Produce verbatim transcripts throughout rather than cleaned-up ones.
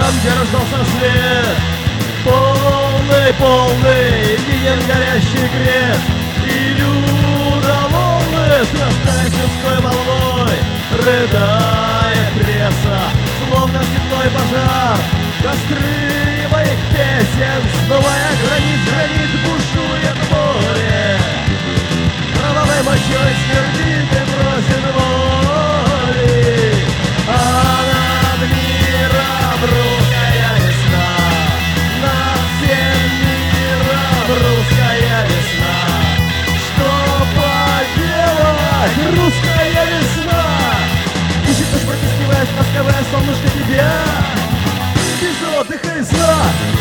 там, где рождался свет. Полный, полный, виден горящий крест. И людоволны с красной людской волной рыдает пресса, словно степной пожар. Костры моих песен, смывая гранит, гранит, бушует море. Кровавой мочой смердит и бросит воли. А над миром русская весна, над всем миром русская весна. Что поделать, русская весна? Ищет ночь, протискиваясь, ласковое солнышко тебя без отдыха и сна.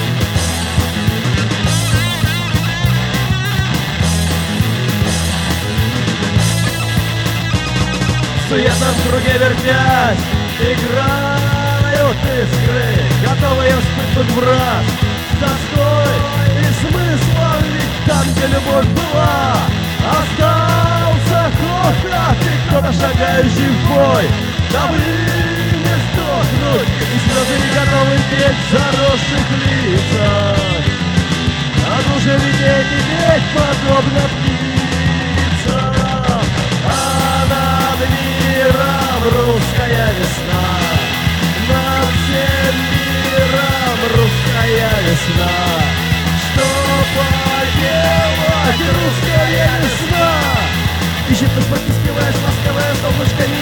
В суетном круге вертясь, играют искры, готовые вспыхнуть в раз. С тоской и смыслом, ведь там, где любовь была, остался хохот и кто-то шагающий в бой. Дабы не сдохнуть, и слезы не готовы петь в заросших лицах. А душе лететь и петь подобно птицам. А над миром русская весна, над всем миром русская весна. Что поделать, русская весна? Ищет ночь, протискиваясь, ласковое солнышко